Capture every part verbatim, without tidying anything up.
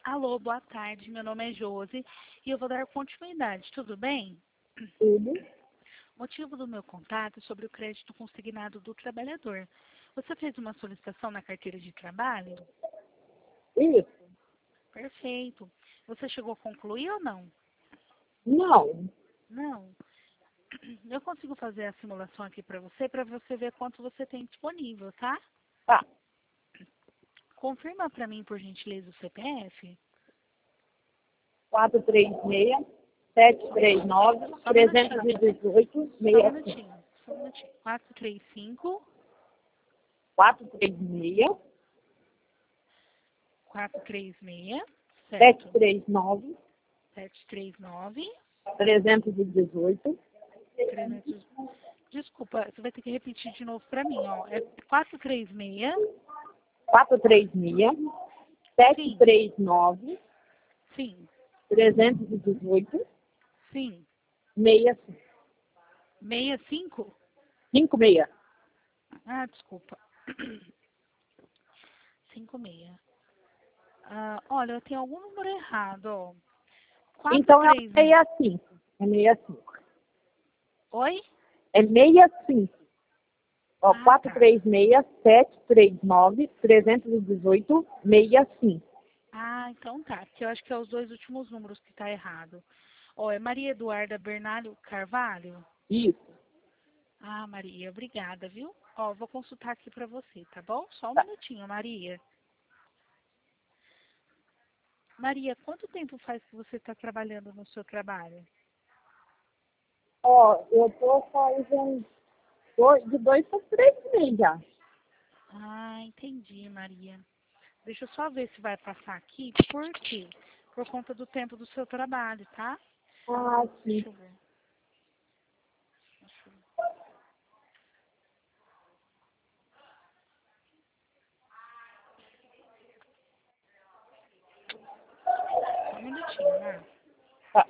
Alô, boa tarde. Meu nome é Josi e eu vou dar continuidade. Tudo bem? Tudo. O motivo do meu contato é sobre o crédito consignado do trabalhador. Você fez uma solicitação na carteira de trabalho? Isso. Perfeito. Você chegou a concluir ou não? Não. Não. Eu consigo fazer a simulação aqui para você, para você ver quanto você tem disponível, tá? Tá. Confirma para mim, por gentileza, o C P F. quatro três seis, sete três nove, Só um três minutinho. um oito, Só um seis cinco. minutinho. Só um minutinho. quatro três cinco, quatro três seis, quatro três seis, sete certo? três nove, sete três nove, três um oito. trezentos. Desculpa, você vai ter que repetir de novo para mim, ó. É quatro três seis, quatro três seis, sete sim, três nove, sim, três um oito, sim. seis cinco. sessenta e cinco? cinco seis. Ah, desculpa. cinquenta e seis. Ah, olha, eu tenho algum número errado, ó. Então é quatro três seis. seis cinco. É seis cinco. Oi? É seis cinco. Ó, Ah, quatro tá. três seis, sete três nove, três um oito, seis cinco. Ah, então tá. Porque eu acho que é os dois últimos números que tá errado. Ó, é Maria Eduarda Bernalho Carvalho? Isso. Ah, Maria, obrigada, viu? Ó, vou consultar aqui pra você, tá bom? Só um Tá. minutinho, Maria. Maria, quanto tempo faz que você está trabalhando no seu trabalho? Ó, eu tô fazendo dois, de dois para três meses já. Ah, entendi, Maria. Deixa eu só ver se vai passar aqui. Por quê? Por conta do tempo do seu trabalho, tá? Ah, sim. Deixa eu ver. Deixa eu ver. Só um minutinho, né? Tá.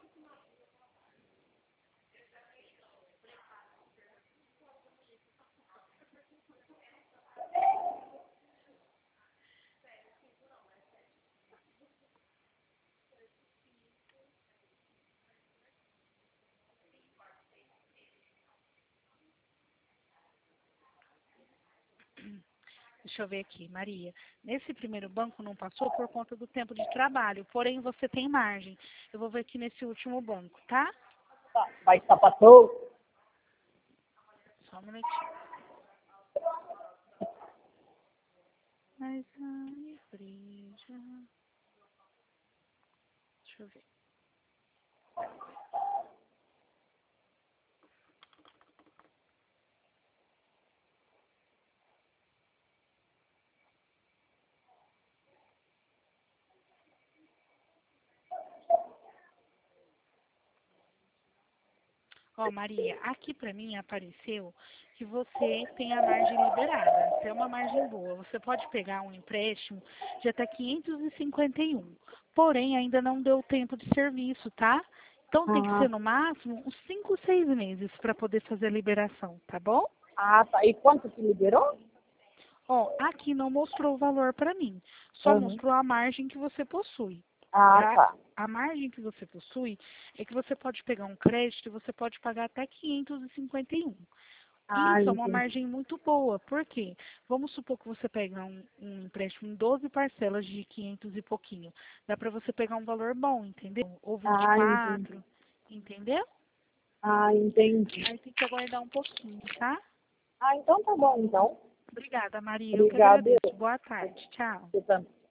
Deixa eu ver aqui, Maria. Nesse primeiro banco não passou por conta do tempo de trabalho, porém você tem margem. Eu vou ver aqui nesse último banco, tá? Tá. Mas tá passou? Só um minutinho. Mas a igreja... Deixa eu ver. Ó, Maria, aqui pra mim apareceu que você tem a margem liberada. Tem uma margem boa. Você pode pegar um empréstimo de até quinhentos e cinquenta e um. Porém, ainda não deu tempo de serviço, tá? Então tem que Ah, ser no máximo uns cinco, seis meses para poder fazer a liberação, tá bom? ah, tá. E quanto que liberou? Ó, aqui não mostrou o valor para mim. Só Uhum. mostrou a margem que você possui. Ah, Tá? tá. A margem que você possui é que você pode pegar um crédito e você pode pagar até quinhentos e cinquenta e um. Ah, Isso é uma entendi. margem muito boa. Por quê? Vamos supor que você pega um, um empréstimo em doze parcelas de quinhentos e pouquinho. Dá para você pegar um valor bom, entendeu? Ou Ah, entendi. vinte e quatro, entendeu? Ah, entendi. Aí tem que aguardar um pouquinho, tá? Ah, então tá bom, então. Obrigada, Maria. Eu que Obrigada. agradeço. Boa tarde. Tchau. Eu também.